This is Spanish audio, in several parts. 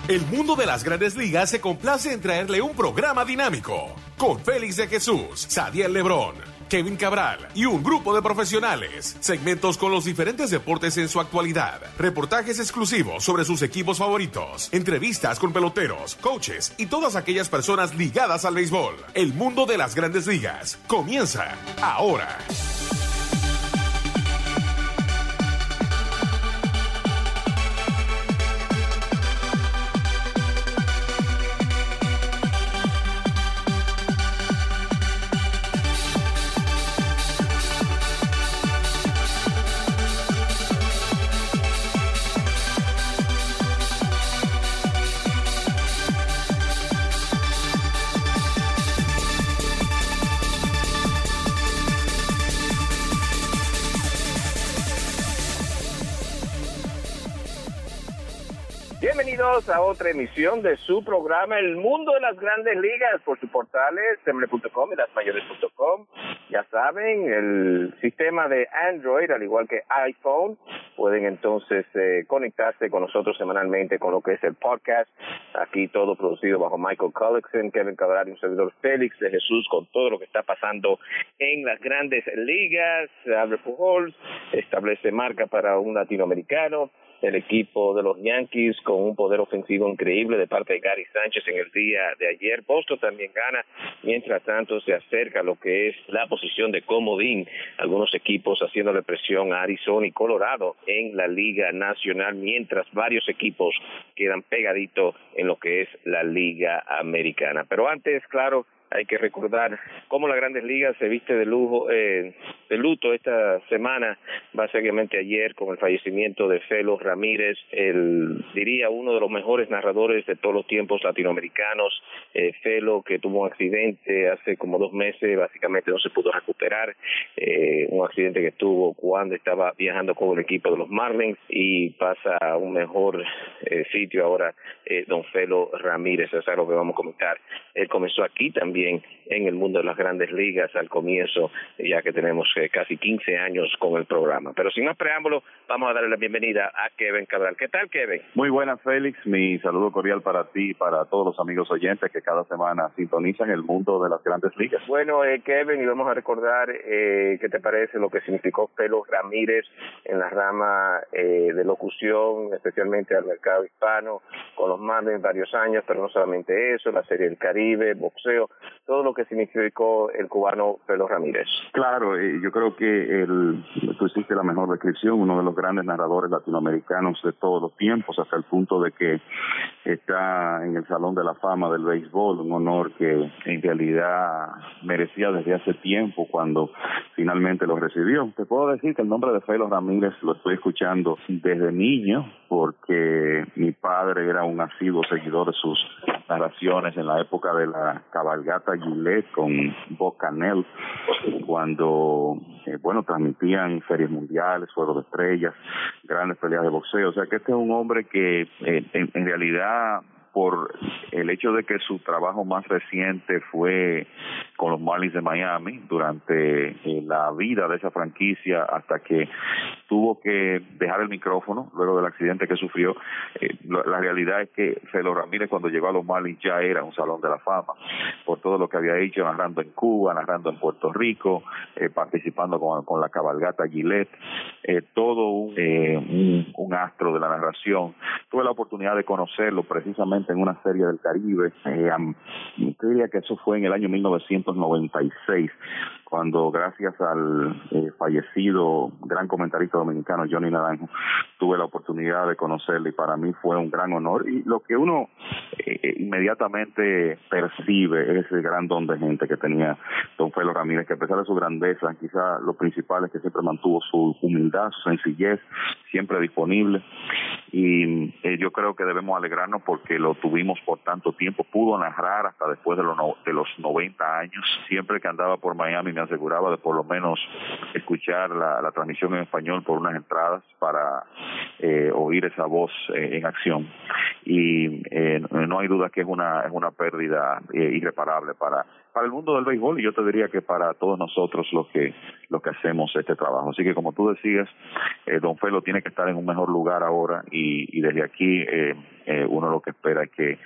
El mundo de las Grandes Ligas se complace en traerle un programa dinámico con Félix de Jesús, Sadiel Lebrón, Kevin Cabral y un grupo de profesionales. Segmentos con los diferentes deportes en su actualidad. Reportajes exclusivos sobre sus equipos favoritos. Entrevistas con peloteros, coaches y todas aquellas personas ligadas al béisbol. El mundo de las Grandes Ligas comienza ahora. Bienvenidos a otra emisión de su programa El Mundo de las Grandes Ligas por sus portales semle.com y lasmayores.com. Ya saben, el sistema de Android, al igual que iPhone, pueden entonces conectarse con nosotros semanalmente con lo que es el podcast. Aquí todo producido bajo Michael Cullickson, Kevin Cabral y un servidor Félix de Jesús con todo lo que está pasando en las Grandes Ligas. Abre Pujols, establece marca para un latinoamericano. El equipo de los Yankees con un poder ofensivo increíble de parte de Gary Sánchez en el día de ayer. Boston también gana, mientras tanto se acerca lo que es la posición de comodín. Algunos equipos haciéndole presión a Arizona y Colorado en la Liga Nacional, mientras varios equipos quedan pegaditos en lo que es la Liga Americana. Pero antes, claro, hay que recordar cómo la Grandes Ligas se viste de luto esta semana, básicamente ayer con el fallecimiento de Felo Ramírez, diría uno de los mejores narradores de todos los tiempos latinoamericanos. Felo, que tuvo un accidente hace como 2 meses, básicamente no se pudo recuperar, un accidente que tuvo cuando estaba viajando con el equipo de los Marlins y pasa a un mejor sitio ahora, don Felo Ramírez. Eso es lo que vamos a comentar. Él comenzó aquí también en el mundo de las Grandes Ligas al comienzo, ya que tenemos casi 15 años con el programa. Pero sin más preámbulo, vamos a darle la bienvenida a Kevin Cabral. ¿Qué tal, Kevin? Muy buenas, Félix. Mi saludo cordial para ti y para todos los amigos oyentes que cada semana sintonizan el mundo de las Grandes Ligas. Bueno, Kevin, y vamos a recordar qué te parece lo que significó Felo Ramírez en la rama de locución, especialmente al mercado hispano, con los Marlins varios años, pero no solamente eso, la Serie del Caribe, boxeo, todo lo que significó el cubano Felo Ramírez. Claro, yo creo que tú hiciste la mejor descripción, uno de los grandes narradores latinoamericanos de todos los tiempos, hasta el punto de que está en el Salón de la Fama del Béisbol, un honor que en realidad merecía desde hace tiempo cuando finalmente lo recibió. Te puedo decir que el nombre de Felo Ramírez lo estoy escuchando desde niño, porque mi padre era un asiduo seguidor de sus narraciones en la época de la cabalgata Gillette con Bob Cannell, cuando transmitían ferias mundiales, juegos de estrellas, grandes peleas de boxeo. O sea que este es un hombre que en realidad, por el hecho de que su trabajo más reciente fue con los Marlins de Miami durante la vida de esa franquicia, hasta que tuvo que dejar el micrófono luego del accidente que sufrió. La realidad es que Felo Ramírez, cuando llegó a los Marlins, ya era un Salón de la Fama por todo lo que había hecho, narrando en Cuba, narrando en Puerto Rico, participando con la cabalgata Gillette, todo un astro de la narración. Tuve la oportunidad de conocerlo precisamente en una serie del Caribe. Yo diría que eso fue en el año 1996, cuando gracias al fallecido gran comentarista dominicano Johnny Naranjo tuve la oportunidad de conocerle, y para mí fue un gran honor. Y lo que uno inmediatamente percibe es el gran don de gente que tenía don Felo Ramírez, que a pesar de su grandeza, quizá lo principal es que siempre mantuvo su humildad, su sencillez, siempre disponible. Y yo creo que debemos alegrarnos porque lo tuvimos por tanto tiempo. Pudo narrar hasta después de los 90 años. Siempre que andaba por Miami me aseguraba de por lo menos escuchar la transmisión en español por unas entradas para oír esa voz en acción. y no hay duda que es una pérdida irreparable para el mundo del béisbol, y yo te diría que para todos nosotros los que hacemos este trabajo. Así que, como tú decías, don Felo tiene que estar en un mejor lugar ahora, y desde aquí uno lo que espera es que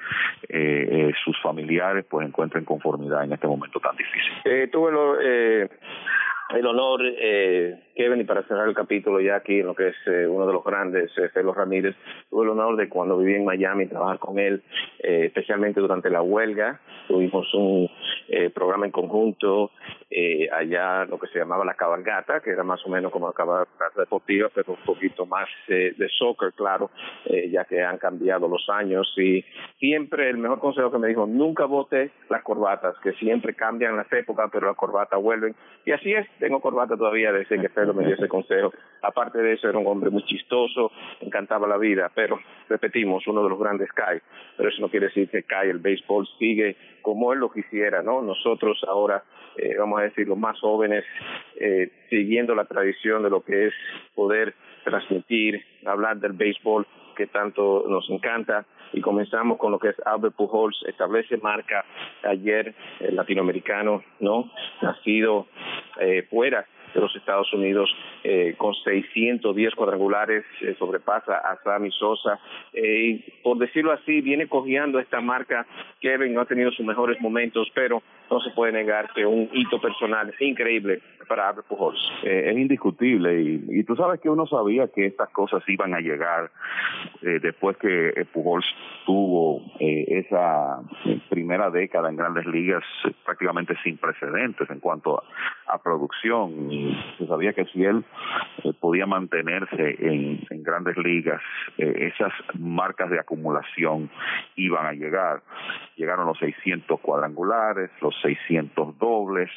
sus familiares pues encuentren conformidad en este momento tan difícil. Tuve el honor, Kevin, y para cerrar el capítulo ya aquí en lo que es uno de los grandes, Felo Ramírez, tuve el honor de cuando viví en Miami trabajar con él, especialmente durante la huelga. Tuvimos un programa en conjunto allá, lo que se llamaba la cabalgata, que era más o menos como la cabalgata deportiva, pero un poquito más de soccer, claro, ya que han cambiado los años. Y siempre el mejor consejo que me dijo: nunca bote las corbatas, que siempre cambian las épocas, pero las corbatas vuelven. Y así es, tengo corbata todavía desde que Felo me dio ese consejo. Aparte de eso, era un hombre muy chistoso, encantaba la vida, pero repetimos, uno de los grandes cae, pero eso no quiere decir que cae. El béisbol sigue como él lo quisiera, ¿no? Nosotros ahora, vamos a decir, los más jóvenes, siguiendo la tradición de lo que es poder transmitir, hablar del béisbol que tanto nos encanta, y comenzamos con lo que es Albert Pujols. Establece marca ayer, el latinoamericano, ¿no?, nacido fuera de los Estados Unidos, con 610 cuadrangulares, sobrepasa a Sammy Sosa, y por decirlo así, viene cojeando esta marca. Kevin no ha tenido sus mejores momentos, pero no se puede negar que un hito personal increíble para Albert Pujols. Es indiscutible, y tú sabes que uno sabía que estas cosas iban a llegar después que Pujols tuvo esa primera década en Grandes Ligas prácticamente sin precedentes en cuanto a producción. Y se sabía que si él podía mantenerse en Grandes Ligas, esas marcas de acumulación iban a llegar. Llegaron los 600 cuadrangulares, los 600 dobles,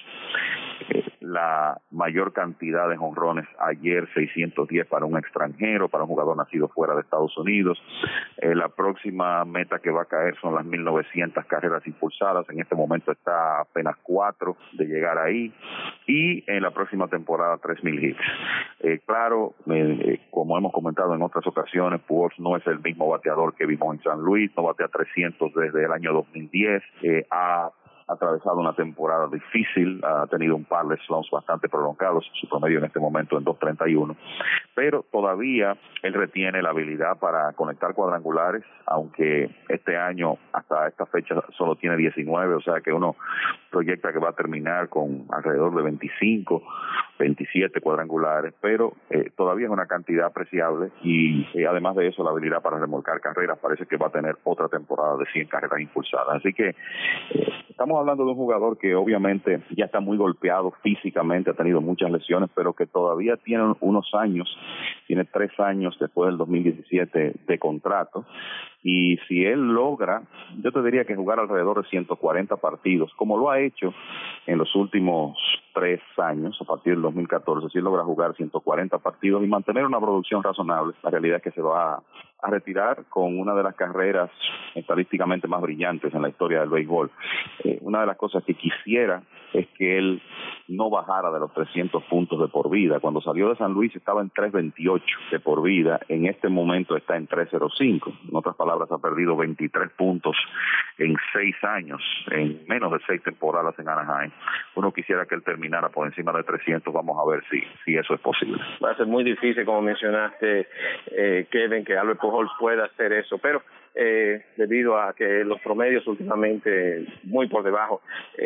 la mayor cantidad de jonrones ayer, 610 para un extranjero, para un jugador nacido fuera de Estados Unidos. La próxima meta que va a caer son las 1,900 carreras impulsadas. En este momento está a apenas 4 de llegar ahí, y en la próxima temporada 3,000 hits. Claro, como hemos comentado en otras ocasiones, Pujols no es el mismo bateador que vimos en San Luis, no batea 300 desde el año 2010, ha atravesado una temporada difícil, ha tenido un par de slumps bastante prolongados, su promedio en este momento en 2.31, pero todavía él retiene la habilidad para conectar cuadrangulares, aunque este año hasta esta fecha solo tiene 19, o sea que uno proyecta que va a terminar con alrededor de 25, 27 cuadrangulares, pero todavía es una cantidad apreciable, y además de eso la habilidad para remolcar carreras. Parece que va a tener otra temporada de 100 carreras impulsadas, así que estamos hablando de un jugador que obviamente ya está muy golpeado físicamente, ha tenido muchas lesiones, pero que todavía tiene unos años, tiene 3 años después del 2017 de contrato, y si él logra, yo te diría que jugar alrededor de 140 partidos, como lo ha hecho en los últimos 3 años, a partir del 2014, si él logra jugar 140 partidos y mantener una producción razonable, la realidad es que se va a retirar con una de las carreras estadísticamente más brillantes en la historia del béisbol. Una de las cosas que quisiera es que él no bajara de los 300 puntos de por vida. Cuando salió de San Luis estaba en 328 de por vida, en este momento está en 305. En otras palabras, ha perdido 23 puntos en 6 años, en menos de 6 temporadas en Anaheim. Uno quisiera que él terminara por encima de 300, vamos a ver si eso es posible. Va a ser muy difícil, como mencionaste, Kevin, que Albert Pujols pueda hacer eso, pero debido a que los promedios últimamente muy por debajo,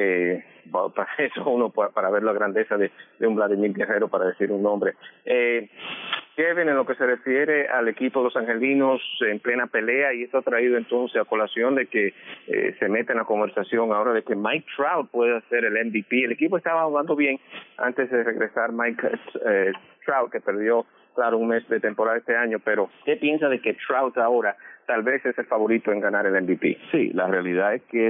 para eso uno, para ver la grandeza de un Vladimir Guerrero, para decir un nombre. Kevin, en lo que se refiere al equipo de los angelinos en plena pelea, y esto ha traído entonces a colación de que se mete en la conversación ahora de que Mike Trout puede ser el MVP. El equipo estaba jugando bien antes de regresar Mike Trout, que perdió, claro, un mes de temporada este año, pero ¿qué piensa de que Trout ahora tal vez es el favorito en ganar el MVP? Sí, la realidad es que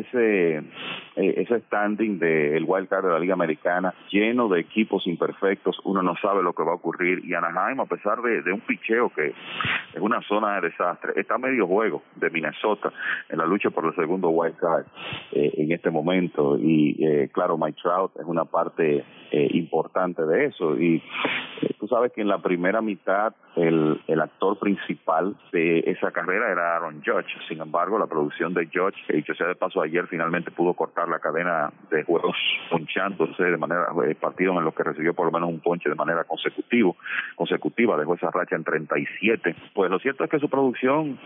ese standing del wild card de la Liga Americana, lleno de equipos imperfectos, uno no sabe lo que va a ocurrir, y Anaheim, a pesar de un picheo que es una zona de desastre, está a medio juego de Minnesota en la lucha por el segundo wild card en este momento, y claro, Mike Trout es una parte importante de eso, y tú Tú sabes que en la primera mitad el actor principal de esa carrera era Aaron Judge. Sin embargo, la producción de Judge, que dicho sea de paso, ayer finalmente pudo cortar la cadena de juegos ponchándose de manera partidos en los que recibió por lo menos un ponche de manera consecutiva, dejó esa racha en 37. Pues lo cierto es que su producción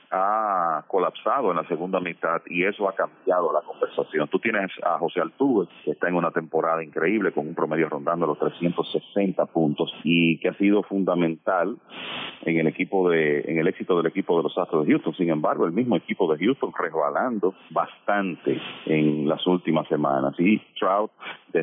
ha colapsado en la segunda mitad y eso ha cambiado la conversación. Tú tienes a José Altuve, que está en una temporada increíble con un promedio rondando los 360 puntos y que ha sido fundamental en el éxito del equipo de los Astros de Houston. Sin embargo, el mismo equipo de Houston resbalando bastante en las últimas semanas. Y Trout,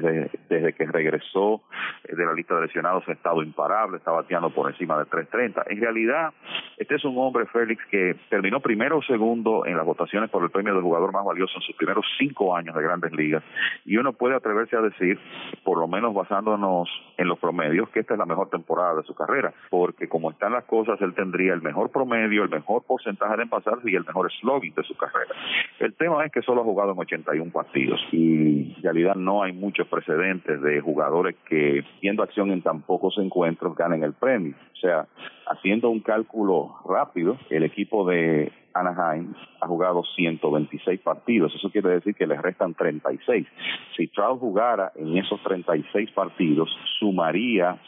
desde que regresó de la lista de lesionados, ha estado imparable, está bateando por encima de 330. En realidad, este es un hombre, Félix, que terminó primero o segundo en las votaciones por el premio del jugador más valioso en sus primeros 5 años de Grandes Ligas. Y uno puede atreverse a decir, por lo menos basándonos en los promedios, que esta es la mejor temporada de su carrera, porque como están las cosas, él tendría el mejor promedio, el mejor porcentaje de envasarse y el mejor slugging de su carrera. El tema es que solo ha jugado en 81 partidos y en realidad no hay muchos precedentes de jugadores que, viendo acción en tan pocos encuentros, ganen el premio. O sea, haciendo un cálculo rápido, el equipo de Anaheim ha jugado 126 partidos, eso quiere decir que les restan 36. Si Trout jugara en esos 36 partidos, sumaría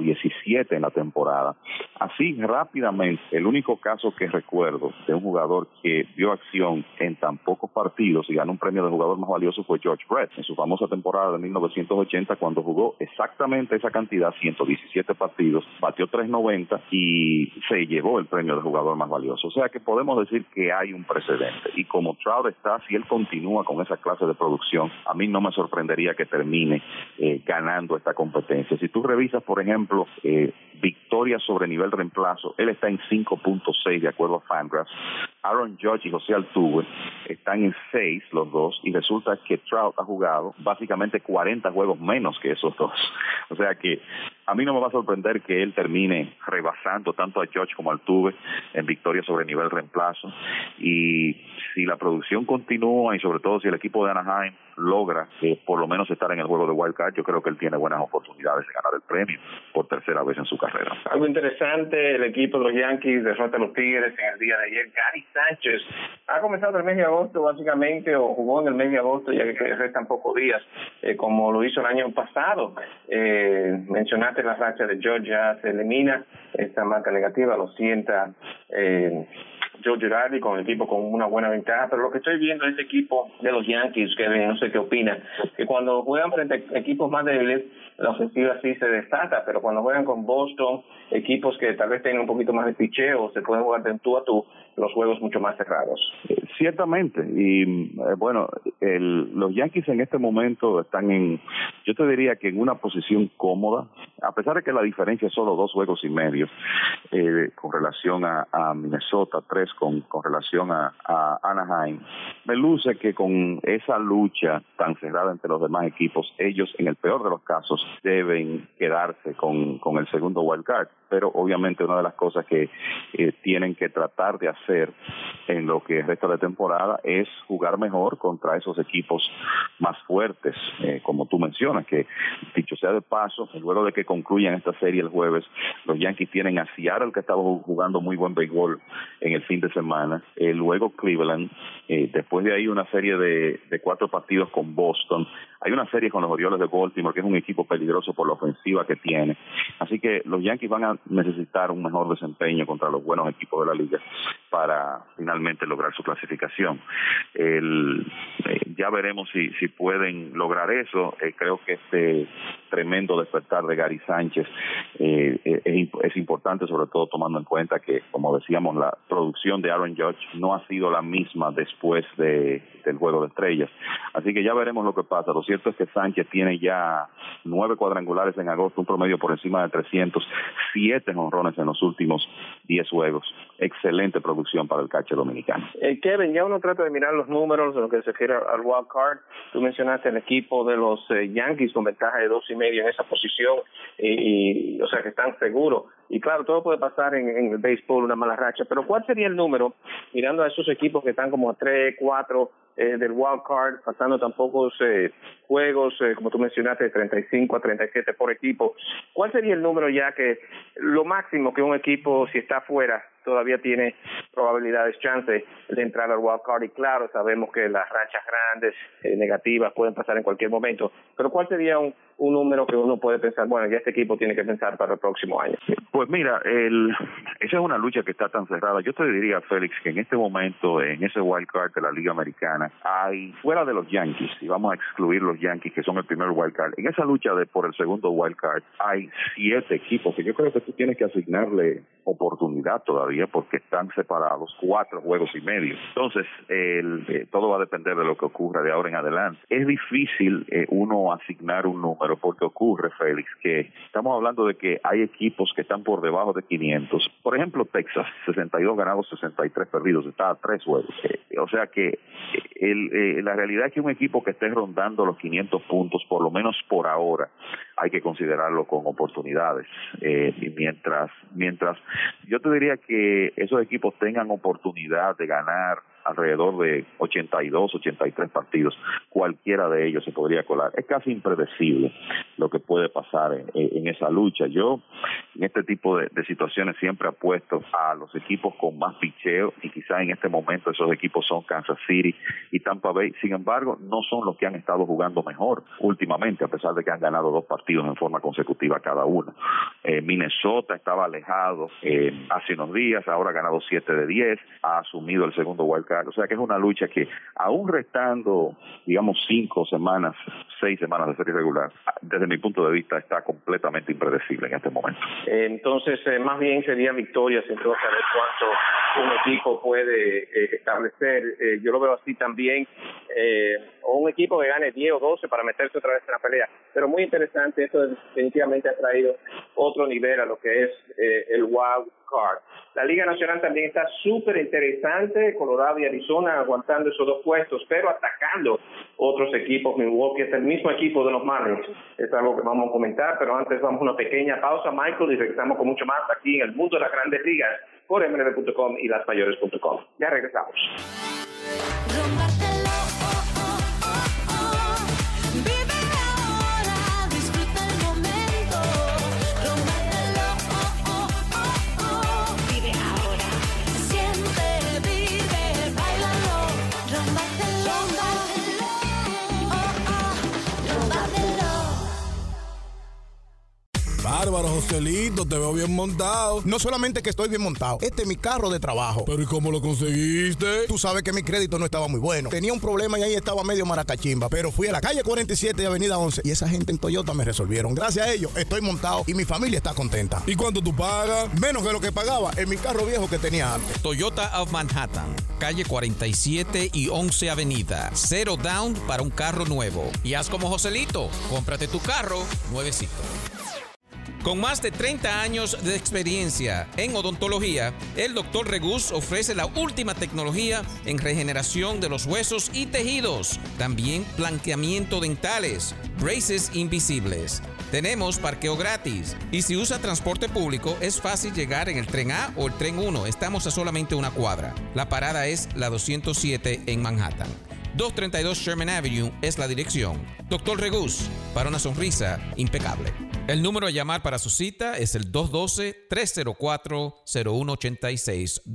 117 en la temporada. Así, rápidamente, el único caso que recuerdo de un jugador que vio acción en tan pocos partidos y ganó un premio de jugador más valioso fue George Brett, en su famosa temporada de 1980, cuando jugó exactamente esa cantidad, 117 partidos, batió 390 y se llevó el premio de jugador más valioso. O sea que podemos decir que hay un precedente, y como Trout está, si él continúa con esa clase de producción, a mí no me sorprendería que termine ganando esta competencia. Si tú revisas, por ejemplo, victorias sobre nivel reemplazo, él está en 5.6 de acuerdo a Fangraphs. Aaron Judge y José Altuve están en 6 los dos, y resulta que Trout ha jugado básicamente 40 juegos menos que esos dos. O sea que a mí no me va a sorprender que él termine rebasando tanto a Judge como a Altuve en victorias sobre nivel reemplazo. Y si la producción continúa, y sobre todo si el equipo de Anaheim logra por lo menos estar en el juego de Wild Card, yo creo que él tiene buenas oportunidades de ganar el premio por tercera vez en su carrera. Algo interesante, el equipo de los Yankees derrota a los Tigres en el día de ayer. Gary Sánchez ha comenzado el mes de agosto básicamente, o jugó en el mes de agosto, ya que restan pocos días, como lo hizo el año pasado. Mencionaste la racha de Georgia, se elimina esta marca negativa, lo sienta Joe Girardi con el equipo con una buena ventaja, pero lo que estoy viendo en este equipo de los Yankees, que no sé qué opina, que cuando juegan frente a equipos más débiles, la ofensiva sí se desata, pero cuando juegan con Boston, equipos que tal vez tengan un poquito más de picheo, se pueden jugar de tú a tú, los juegos mucho más cerrados. Ciertamente, y bueno, los Yankees en este momento están yo te diría que en una posición cómoda, a pesar de que la diferencia es solo 2 juegos y medio con relación a Minnesota, 3 con relación a Anaheim. Me luce que con esa lucha tan cerrada entre los demás equipos, ellos en el peor de los casos deben quedarse con el segundo wild card, pero obviamente una de las cosas que tienen que tratar de hacer en lo que resta de temporada es jugar mejor contra esos equipos más fuertes, como tú mencionas, que dicho sea de paso, luego de que concluyan esta serie el jueves, los Yankees tienen a Seattle, que estaba jugando muy buen béisbol en el fin de semana, luego Cleveland, después de ahí una serie de 4 partidos con Boston, hay una serie con los Orioles de Baltimore, que es un equipo peligroso por la ofensiva que tiene, así que los Yankees van a necesitar un mejor desempeño contra los buenos equipos de la liga para finalmente lograr su clasificación. Ya veremos si pueden lograr eso. Creo que este tremendo despertar de Gary Sánchez es importante, sobre todo tomando en cuenta que, como decíamos, la producción de Aaron Judge no ha sido la misma después del Juego de Estrellas. Así que ya veremos lo que pasa. Lo cierto es que Sánchez tiene ya 9 cuadrangulares en agosto, un promedio por encima de 300, 7 jonrones en los últimos 10 juegos. excelente producción para el catcher dominicano. Kevin, ya uno trata de mirar los números en lo que se refiere al wild card. Tú mencionaste el equipo de los Yankees con ventaja de 2.5 en esa posición, y o sea que están seguros. Y claro, todo puede pasar en el béisbol, una mala racha, pero ¿cuál sería el número, mirando a esos equipos que están como a 3, 4 del wild card, pasando tan pocos juegos, como tú mencionaste, de 35 a 37 por equipo? ¿Cuál sería el número ya que lo máximo que un equipo, si está fuera, todavía tiene probabilidades, chance de entrar al wild card? Y claro, sabemos que las rachas grandes, negativas, pueden pasar en cualquier momento, pero ¿cuál sería un número que uno puede pensar, bueno, ya este equipo tiene que pensar para el próximo año? Pues mira, esa es una lucha que está tan cerrada. Yo te diría, Félix, que en este momento, en ese wild card de la Liga Americana, hay, fuera de los Yankees, y vamos a excluir los Yankees, que son el primer wild card, en esa lucha por el segundo wild card, hay 7 equipos que yo creo que tú tienes que asignarle oportunidad todavía, porque están separados 4 juegos y medio. Entonces, todo va a depender de lo que ocurra de ahora en adelante. Es difícil uno asignar un número, porque ocurre, Félix, que estamos hablando de que hay equipos que están por debajo de 500. Por ejemplo, Texas, 62 ganados, 63 perdidos, está a 3 juegos. O sea que la realidad es que un equipo que esté rondando los 500 puntos, por lo menos por ahora, hay que considerarlo con oportunidades. Y mientras yo te diría que esos equipos tengan oportunidad de ganar alrededor de 82, 83 partidos, cualquiera de ellos se podría colar. Es casi impredecible lo que puede pasar en esa lucha. Yo, en este tipo de situaciones, siempre apuesto a los equipos con más picheo, y quizá en este momento esos equipos son Kansas City y Tampa Bay. Sin embargo, no son los que han estado jugando mejor últimamente, a pesar de que han ganado 2 partidos en forma consecutiva cada uno. Minnesota estaba alejado hace unos días, ahora ha ganado 7 de 10, ha asumido el segundo wild card. O sea que es una lucha que, aún restando, digamos, 5 semanas, 6 semanas de serie regular, desde mi punto de vista está completamente impredecible en este momento. Entonces, más bien sería victorias en todo saber cuánto un equipo puede establecer. Yo lo veo así también, o un equipo que gane 10 o 12 para meterse otra vez en la pelea. Pero muy interesante, esto definitivamente ha traído otro nivel a lo que es el wild card. La Liga Nacional también está súper interesante, Colorado y Arizona aguantando esos 2 puestos, pero atacando otros equipos. Milwaukee es el mismo equipo de los Marlins, es algo que vamos a comentar, pero antes vamos a una pequeña pausa, Michael, y regresamos con mucho más aquí en el mundo de las grandes ligas por MLB.com y lasmayores.com. Ya regresamos. Bárbaro, Joselito, te veo bien montado. No solamente que estoy bien montado, este es mi carro de trabajo. ¿Pero y cómo lo conseguiste? Tú sabes que mi crédito no estaba muy bueno. Tenía un problema y ahí estaba medio maracachimba. Pero fui a la calle 47 y avenida 11 y esa gente en Toyota me resolvieron. Gracias a ellos estoy montado y mi familia está contenta. ¿Y cuánto tú pagas? Menos que lo que pagaba en mi carro viejo que tenía antes. Toyota of Manhattan, calle 47 y 11 avenida. 0 down para un carro nuevo. Y haz como Joselito, cómprate tu carro nuevecito. Con más de 30 años de experiencia en odontología, el Dr. Regus ofrece la última tecnología en regeneración de los huesos y tejidos. También blanqueamiento dentales, braces invisibles. Tenemos parqueo gratis. Y si usa transporte público, es fácil llegar en el tren A o el tren 1. Estamos a solamente una cuadra. La parada es la 207 en Manhattan. 232 Sherman Avenue es la dirección. Dr. Regus, para una sonrisa impecable. El número a llamar para su cita es el 212-304-0186.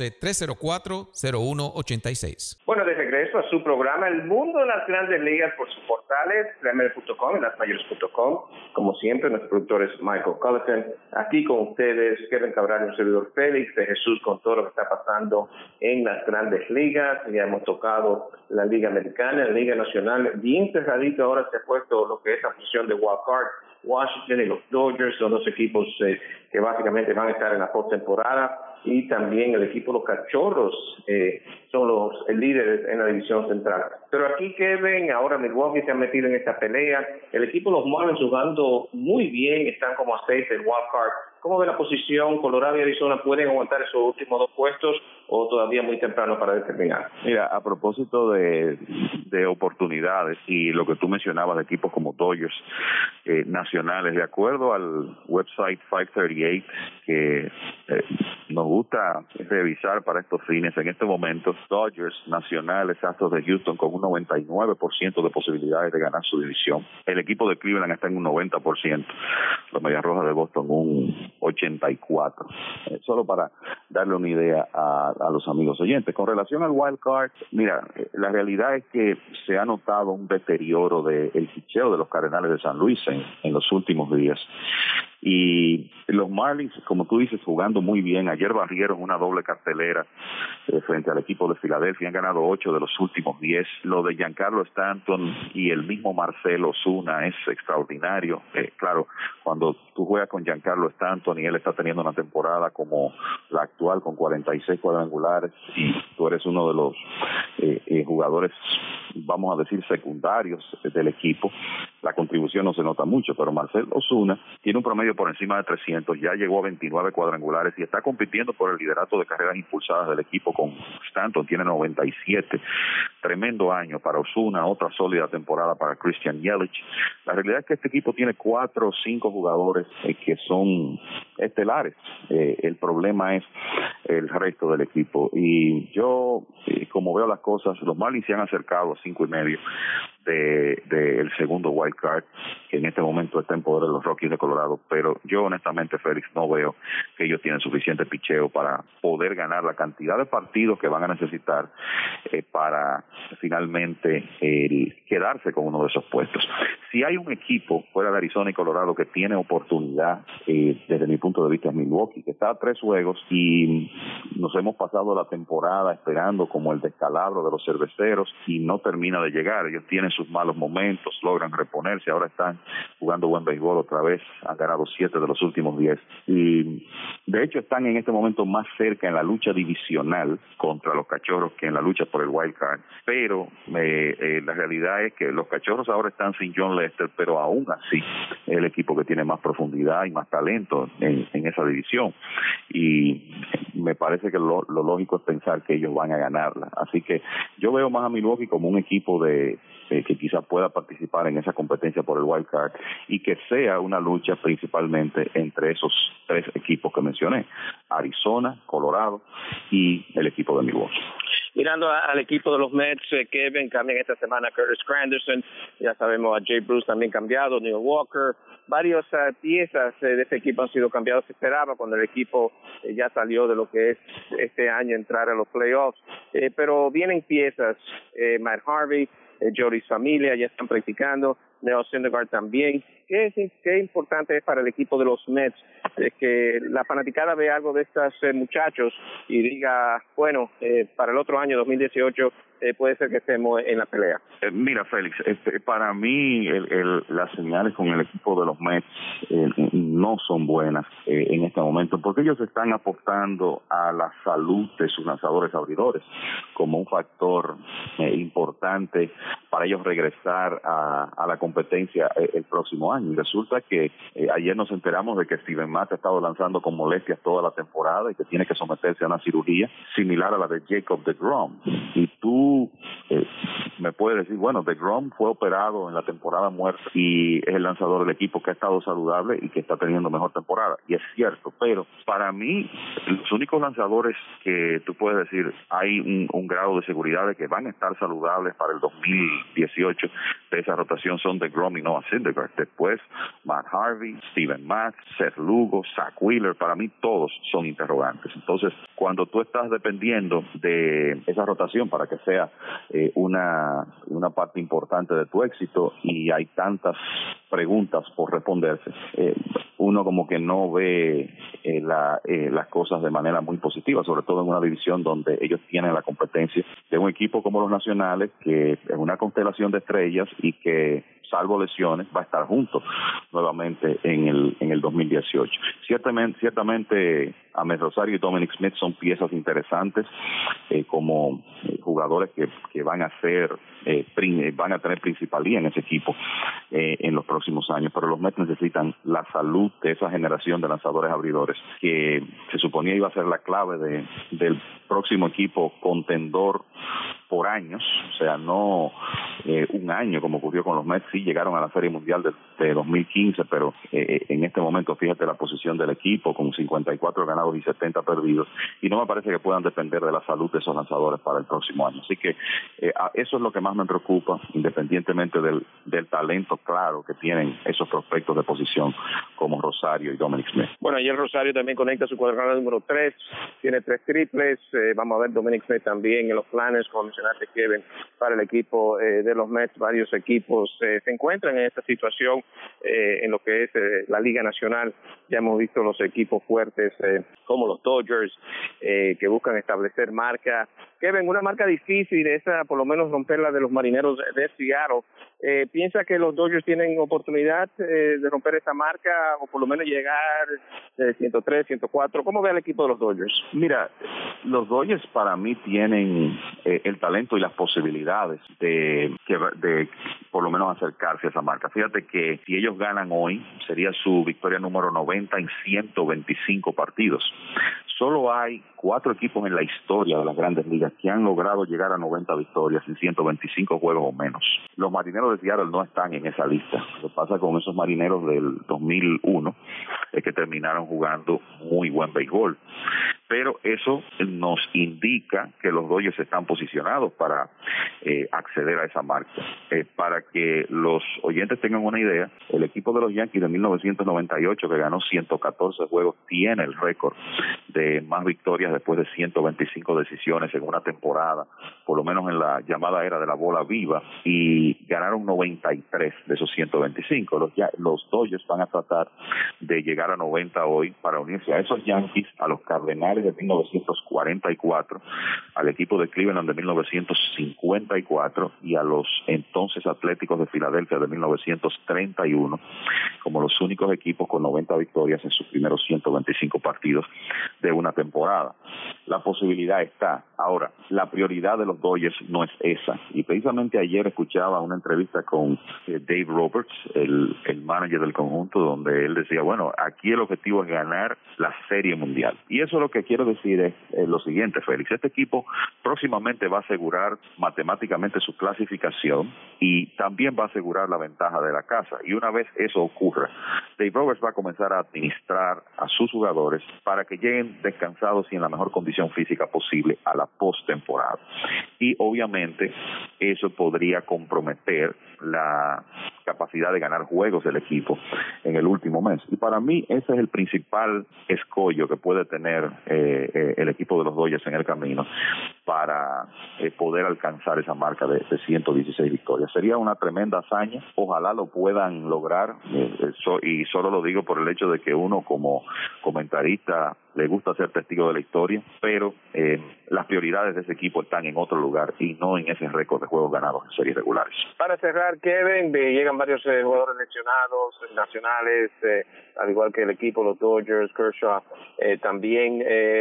212-304-0186. Bueno, de regreso a su programa El Mundo de las Grandes Ligas por sus portales, MLB.com y lasmayores.com. Como siempre, nuestro productor es Michael Collison. Aquí con ustedes, Kevin Cabral y un servidor Félix de Jesús, con todo lo que está pasando en las Grandes Ligas. Ya hemos tocado la Liga Americana, la Liga Nacional. Bien cerradito ahora se ha puesto lo que es la posición de wild card. Washington y los Dodgers son 2 equipos que básicamente van a estar en la postemporada, y también el equipo de los Cachorros son los líderes en la división central. Pero aquí, Kevin, ahora Milwaukee se ha metido en esta pelea. El equipo de los Marlins jugando muy bien, están como a 6 del wild card. ¿Cómo ve la posición? ¿Colorado y Arizona pueden aguantar esos últimos 2 puestos o todavía muy temprano para determinar? Mira, a propósito de oportunidades y lo que tú mencionabas de equipos como Dodgers nacionales, de acuerdo al website 538 que nos gusta revisar para estos fines, en este momento Dodgers nacionales, Astros de Houston con un 99% de posibilidades de ganar su división. El equipo de Cleveland está en un 90%, los Medias Rojas de Boston un 84%. Solo para darle una idea a los amigos oyentes. Con relación al wild card, mira, la realidad es que se ha notado un deterioro del picheo de los Cardenales de San Luis en los últimos días. Y los Marlins, como tú dices, jugando muy bien. Ayer barrieron una doble cartelera frente al equipo de Filadelfia. Han ganado 8 de los últimos 10. Lo de Giancarlo Stanton y el mismo Marcell Ozuna es extraordinario. Claro, cuando tú juegas con Giancarlo Stanton y él está teniendo una temporada como la actual con 46 cuadrangulares y tú eres uno de los jugadores, vamos a decir, secundarios del equipo, la contribución no se nota mucho, pero Marcell Ozuna tiene un promedio por encima de 300, ya llegó a 29 cuadrangulares y está compitiendo por el liderato de carreras impulsadas del equipo con Stanton, tiene 97. Tremendo año para Ozuna, otra sólida temporada para Christian Yelich. La realidad es que este equipo tiene 4 o 5 jugadores que son estelares. El problema es el resto del equipo. Y yo, como veo las cosas, los Marlins se han acercado a 5.5 del segundo wild card, que en este momento está en poder de los Rockies de Colorado, pero yo honestamente, Félix, no veo que ellos tienen suficiente picheo para poder ganar la cantidad de partidos que van a necesitar para finalmente quedarse con uno de esos puestos. Si hay un equipo fuera de Arizona y Colorado que tiene oportunidad, desde mi punto de vista, es Milwaukee, que está a 3 juegos y nos hemos pasado la temporada esperando como el descalabro de los cerveceros y no termina de llegar. Ellos tienen sus malos momentos, logran reponerse, ahora están jugando buen béisbol otra vez, han ganado 7 de los últimos 10 y de hecho están en este momento más cerca en la lucha divisional contra los Cachorros que en la lucha por el wild card, pero la realidad es que los Cachorros ahora están sin John Lester, pero aún así es el equipo que tiene más profundidad y más talento en esa división y me parece que lo lógico es pensar que ellos van a ganarla, así que yo veo más a Milwaukee como un equipo que quizás pueda participar en esa competencia por el wild card y que sea una lucha principalmente entre esos 3 equipos que mencioné, Arizona, Colorado y el equipo de Milwaukee. Mirando al equipo de los Mets, Kevin, cambian esta semana a Curtis Granderson, ya sabemos a Jay Bruce también cambiado, Neil Walker, varias piezas de este equipo han sido cambiadas, se esperaba cuando el equipo ya salió de lo que es este año entrar a los playoffs, pero vienen piezas, Matt Harvey, Joris Familia ya están practicando, Neo Syndergaard también. ¿Qué importante es para el equipo de los Mets que la fanaticada vea algo de estos muchachos y diga, bueno, para el otro año 2018 puede ser que estemos en la pelea? Mira, Félix, para mí las señales con el equipo de los Mets no son buenas en este momento, porque ellos están apostando a la salud de sus lanzadores abridores como un factor importante para ellos regresar a la competencia el próximo año. Y resulta que ayer nos enteramos de que Steven Matz ha estado lanzando con molestias toda la temporada y que tiene que someterse a una cirugía similar a la de Jacob deGrom. Y tú me puedes decir, bueno, deGrom fue operado en la temporada muerta y es el lanzador del equipo que ha estado saludable y que está teniendo mejor temporada. Y es cierto, pero para mí los únicos lanzadores que tú puedes decir hay un grado de seguridad de que van a estar saludables para el 2018 de esa rotación son deGrom y Noah Syndergaard. Después Matt Harvey, Steven Matz, Seth Lugo, Zach Wheeler, para mí todos son interrogantes. Entonces, cuando tú estás dependiendo de esa rotación para que sea una parte importante de tu éxito y hay tantas preguntas por responderse, uno como que no ve las cosas de manera muy positiva, sobre todo en una división donde ellos tienen la competencia de un equipo como los Nacionales, que es una constelación de estrellas y que salvo lesiones, va a estar junto nuevamente en el 2018. Ciertamente Amed Rosario y Dominic Smith son piezas interesantes como jugadores que van a tener principalía en ese equipo en los próximos años, pero los Mets necesitan la salud de esa generación de lanzadores abridores que se suponía iba a ser la clave del próximo equipo contendor por años, o sea, no un año como ocurrió con los Mets. Sí llegaron a la Serie Mundial de 2015, pero en este momento fíjate la posición del equipo con 54 ganados y 70 perdidos, y no me parece que puedan depender de la salud de esos lanzadores para el próximo año. Así que eso es lo que más me preocupa, independientemente del talento claro que tienen esos prospectos de posición como Rosario y Dominic Smith. Bueno, ayer Rosario también conecta su cuadrangular número 3, tiene 3 triples, vamos a ver Dominic Smith también en los planes, como mencionaste, Kevin, para el equipo de los Mets. Varios equipos se encuentran en esta situación en lo que es la Liga Nacional. Ya hemos visto los equipos fuertes como los Dodgers que buscan establecer marca. Kevin, una marca difícil, esa por lo menos romperla de los Marineros de Seattle. ¿Piensa que los Dodgers tienen oportunidad de romper esa marca o por lo menos llegar 103, 104? ¿Cómo ve el equipo de los Dodgers? Mira, los Dodgers para mí tienen el talento y las posibilidades de por lo menos acercarse a esa marca. Fíjate que si ellos ganan hoy, sería su victoria número 90 en 125 partidos. Solo hay 4 equipos en la historia de las Grandes Ligas que han logrado llegar a 90 victorias en 125 juegos o menos. Los Marineros de Seattle no están en esa lista. Lo que pasa con esos Marineros del 2001 es que terminaron jugando muy buen béisbol. Pero eso nos indica que los Dodgers están posicionados para acceder a esa marca. Para que los oyentes tengan una idea, el equipo de los Yankees de 1998, que ganó 114 juegos, tiene el récord de más victorias después de 125 decisiones en una temporada, por lo menos en la llamada era de la bola viva, y ganaron 93 de esos 125. Los Dodgers van a tratar de llegar a 90 hoy para unirse a esos Yankees, a los Cardenales de 1944, al equipo de Cleveland de 1954 y a los entonces Atléticos de Filadelfia de 1931 como los únicos equipos con 90 victorias en sus primeros 125 partidos de una temporada. La posibilidad está. Ahora, la prioridad de los Dodgers no es esa. Y precisamente ayer escuchaba una entrevista con Dave Roberts, el manager del conjunto, donde él decía, bueno, aquí el objetivo es ganar la Serie Mundial. Y eso lo que quiero decir es lo siguiente, Félix. Este equipo próximamente va a asegurar matemáticamente su clasificación y también va a asegurar la ventaja de la casa. Y una vez eso ocurra, Dave Roberts va a comenzar a administrar a sus jugadores para que lleguen descansados y en la mejor condición física posible a la postemporada. Y obviamente eso podría comprometer la capacidad de ganar juegos del equipo en el último mes. Y para mí ese es el principal escollo que puede tener el equipo de los Dodgers en el camino para poder alcanzar esa marca de 116 victorias. Sería una tremenda hazaña, ojalá lo puedan lograr, y solo lo digo por el hecho de que uno como comentarista le gusta ser testigo de la historia, pero las prioridades de ese equipo están en otro lugar y no en ese récord de juegos ganados en series regulares. Para cerrar, Kevin, llegan varios jugadores seleccionados nacionales, al igual que el equipo, los Dodgers, Kershaw también,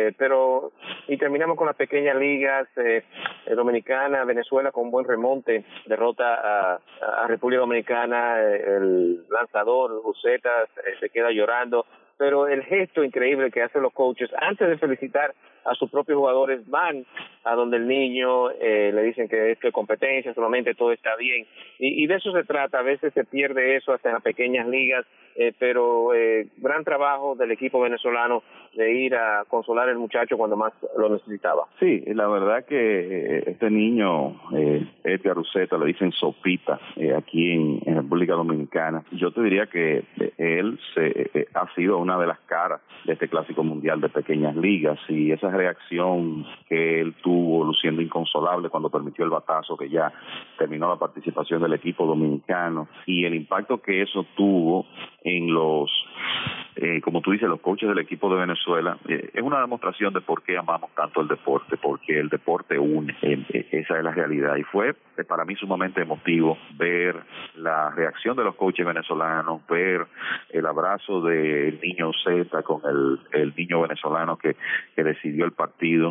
y terminamos con las pequeñas ligas dominicana, Venezuela con un buen remonte, derrota a República Dominicana, el lanzador Uceta se queda llorando, pero el gesto increíble que hacen los coaches antes de felicitar a sus propios jugadores, van a donde el niño, le dicen que es competencia, solamente todo está bien, y de eso se trata. A veces se pierde eso hasta en las pequeñas ligas, pero gran trabajo del equipo venezolano de ir a consolar al muchacho cuando más lo necesitaba. Sí, la verdad que este niño, Edgar Uceta, le dicen Sopita, aquí en República Dominicana. Yo te diría que él ha sido una de las caras de este Clásico Mundial de Pequeñas Ligas, y esa reacción que él tuvo luciendo inconsolable cuando permitió el batazo que ya terminó la participación del equipo dominicano, y el impacto que eso tuvo en los como tú dices, los coaches del equipo de Venezuela, es una demostración de por qué amamos tanto el deporte, porque el deporte une, esa es la realidad. Y fue para mí sumamente emotivo ver la reacción de los coaches venezolanos, ver el abrazo del niño Z con el niño venezolano que decidió el partido.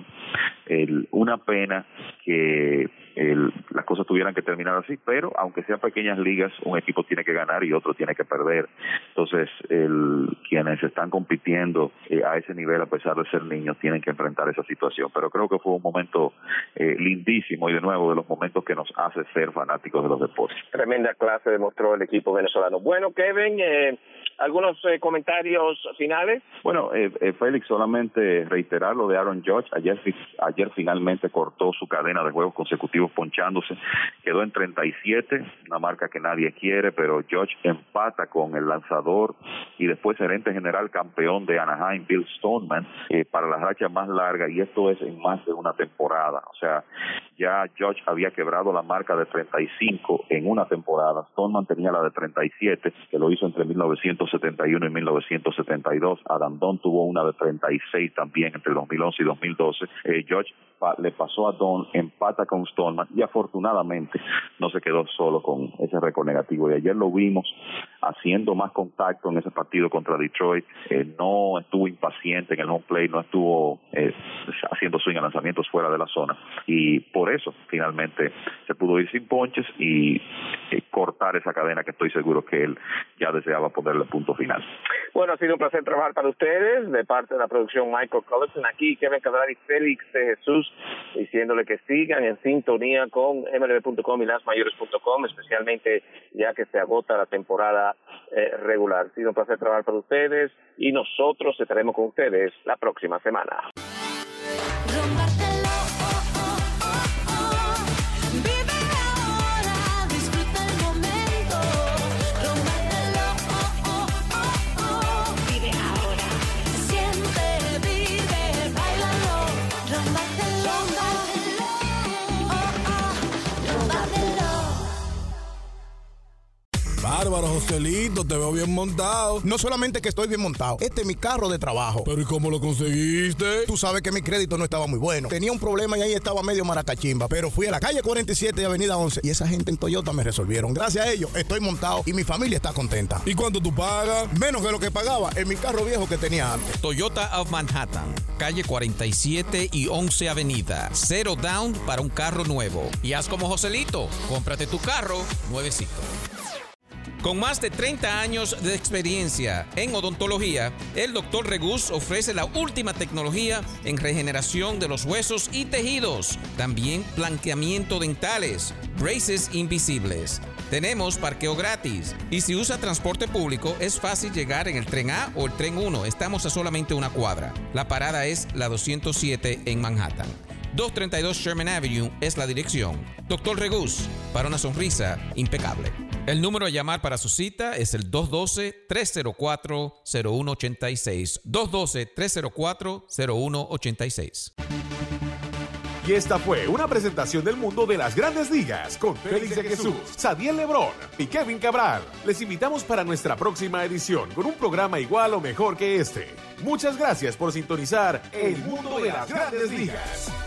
Una pena que las cosas tuvieran que terminar así, pero aunque sean pequeñas ligas, un equipo tiene que ganar y otro tiene que perder. Entonces, quienes están compitiendo a ese nivel, a pesar de ser niños, tienen que enfrentar esa situación. Pero creo que fue un momento lindísimo y, de nuevo, de los momentos que nos hace ser fanáticos de los deportes. Tremenda clase demostró el equipo venezolano. Bueno, Kevin, ¿algunos comentarios finales? Bueno, Félix, solamente reiterar lo de Aaron Judge. Ayer finalmente cortó su cadena de juegos consecutivos ponchándose, quedó en 37, una marca que nadie quiere, pero Judge empata con el lanzador y después gerente general campeón de Anaheim, Bill Stoneman, para la racha más larga, y esto es en más de una temporada. O sea, ya Judge había quebrado la marca de 35 en una temporada. Stoneman tenía la de 37, que lo hizo entre 1971 y 1972. Adam Don tuvo una de 36 también entre 2011 y 2012. Judge le pasó a Don, empata con Stoneman y afortunadamente no se quedó solo con ese récord negativo. Y ayer lo vimos haciendo más contacto en ese partido contra Detroit. No estuvo impaciente en el home plate, no estuvo haciendo swing a lanzamientos fuera de la zona, y por eso finalmente se pudo ir sin ponches y cortar esa cadena que estoy seguro que él ya deseaba ponerle punto final. Bueno, ha sido un placer trabajar para ustedes, de parte de la producción Michael Collison, aquí Kevin Cabral y Félix de Jesús, diciéndole que sigan en sintonía con MLB.com y lasmayores.com, especialmente ya que se agota la temporada regular. Ha sido un placer trabajar para ustedes y nosotros estaremos con ustedes la próxima semana. Bárbaro, Joselito, te veo bien montado. No solamente que estoy bien montado, este es mi carro de trabajo. ¿Pero y cómo lo conseguiste? Tú sabes que mi crédito no estaba muy bueno. Tenía un problema y ahí estaba medio maracachimba. Pero fui a la calle 47 y avenida 11 y esa gente en Toyota me resolvieron. Gracias a ellos estoy montado y mi familia está contenta. ¿Y cuánto tú pagas? Menos de lo que pagaba en mi carro viejo que tenía antes. Toyota of Manhattan, calle 47 y 11 avenida. 0 down para un carro nuevo. Y haz como Joselito, cómprate tu carro nuevecito. Con más de 30 años de experiencia en odontología, el Dr. Regus ofrece la última tecnología en regeneración de los huesos y tejidos. También blanqueamiento dentales, braces invisibles. Tenemos parqueo gratis. Y si usa transporte público, es fácil llegar en el tren A o el tren 1. Estamos a solamente una cuadra. La parada es la 207 en Manhattan. 232 Sherman Avenue es la dirección. Dr. Regus, para una sonrisa impecable. El número a llamar para su cita es el 212-304-0186. 212-304-0186. Y esta fue una presentación del mundo de las grandes ligas con Félix de Jesús, Sadiel Lebrón y Kevin Cabral. Les invitamos para nuestra próxima edición con un programa igual o mejor que este. Muchas gracias por sintonizar El Mundo de las Grandes Ligas.